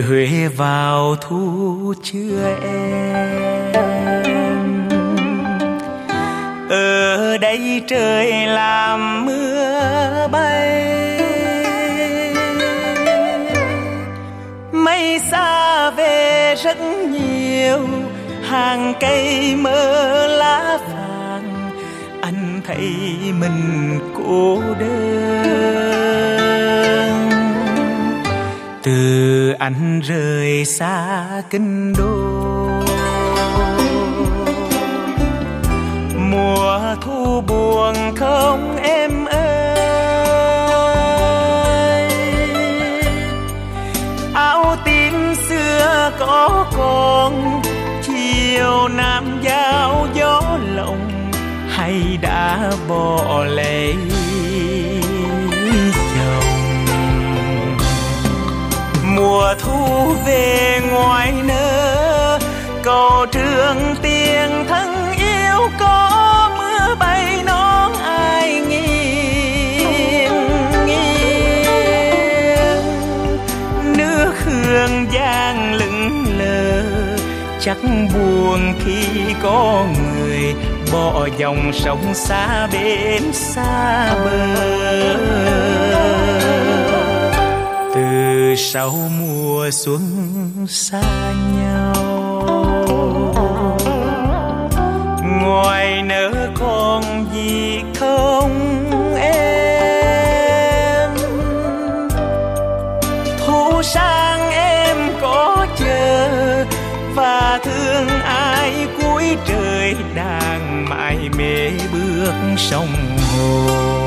Huế vào thu chưa em. Ở đây trời làm mưa bay, mây xa về rất nhiều, hàng cây mơ lá vàng, anh thấy mình cô đơn. Từ anh rời xa kinh đô, mùa thu buồn không em ơi. Áo tím xưa có còn, chiều nam giao gió lộng, hay đã bỏ lấy chồng. Mùa thu về ngoài nơ, cầu trường tiền thân yêu có mưa bay nón ai nghiêng nghiêng. Nước Hương Giang lững lờ, chắc buồn khi có người bỏ dòng sông xa bên xa bờ. Từ sau mùa xuân xa nhau, ngoài nỡ còn gì không em. Thu sang em có chờ, và thương ai cuối trời đang mải mê bước sông hồ.